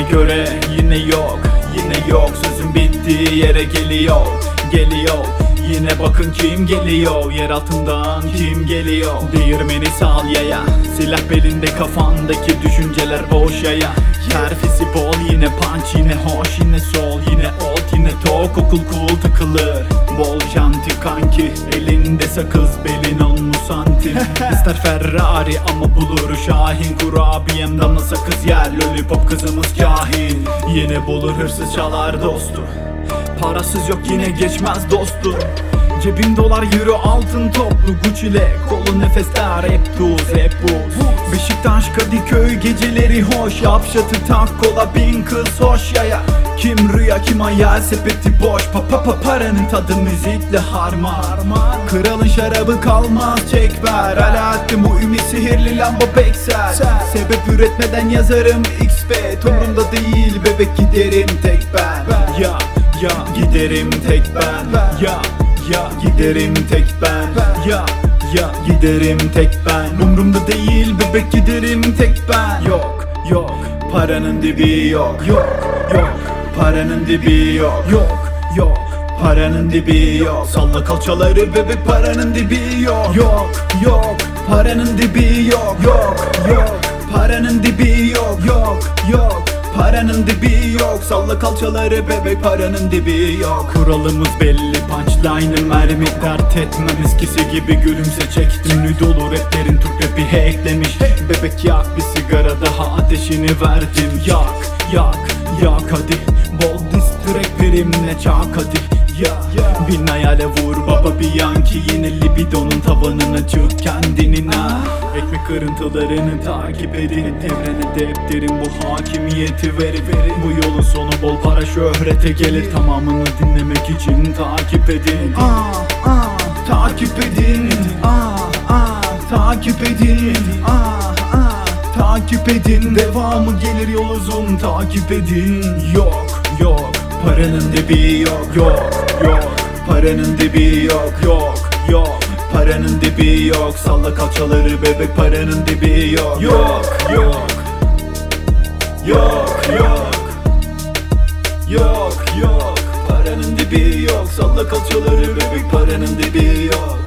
göre yine yok, yine yok. Sözüm bittiği yere geliyor, geliyor. Yine bakın kim geliyor, yer altından kim geliyor. Değirmeni sal yaya, silah belinde, kafandaki düşünceler boş yaya. Terfisi bol, yine punch, yine hoş, yine sol, yine old, yine tok. Okul cool takılır, bol janti kanki. Elinde sakız, belin 10 santim. İster Ferrari ama bulur Şahin. Kurabiyem damla sakız yer, lollipop kızımız kahin. Yine bulur hırsız çalar dostu, parasız yok yine geçmez dostum. Cebim dolar, euro, altın toplu. Gucci'le kolu nefesler, hep tuz, hep buz. Beşiktaş, Kadıköy geceleri hoş. Yap şatı, tak kola, bin kız hoş yaya. Kim rüya, kim hayal, sepeti boş. Paranın tadı müzikle harman. Kralın şarabı kalmaz, çek ver. Alaaddin bu ümit sihirli lamba Beksel. Sebep üretmeden yazarım XP. Umurumda değil bebek, giderim tek ben. Ya giderim tek ben. Ya giderim tek ben. Ya giderim tek ben. Umrumda değil bebek, giderim tek ben. Yok paranın dibi yok. Yok paranın dibi yok. Yok paranın dibi yok. Salla kalçaları bebek, paranın dibi yok. Yok paranın dibi yok. Yok paranın dibi yok. Yok paranın dibi yok. Salla kalçaları bebek, paranın dibi yok. Kuralımız belli, punchline'ı mermi dert etmem. Eskisi gibi gülümse çektim. Ünlü dolu raplerin Türk rapi hacklemiş. Bebek yak bir sigara daha, ateşini verdim. Yak hadi. Bol distrek verimle çak hadi. Bin hayale vur baba bir yanki. Yine libidonun tavanına çık kendinin ha. Ekmek kırıntılarını takip edin. Evrene defterin bu hakimiyeti verin. Bu yolun sonu bol para şöhrete gelir. Tamamını dinlemek için takip edin. Takip edin. Takip edin. Takip edin. Devamı gelir, yol uzun, takip edin. Yok paranın dibi yok. Yok paranın dibi yok. Paranın dibi yok. Salla kalçaları bebek, paranın dibi yok. Yok paranın dibi yok. Salla kalçaları bebek, paranın dibi yok.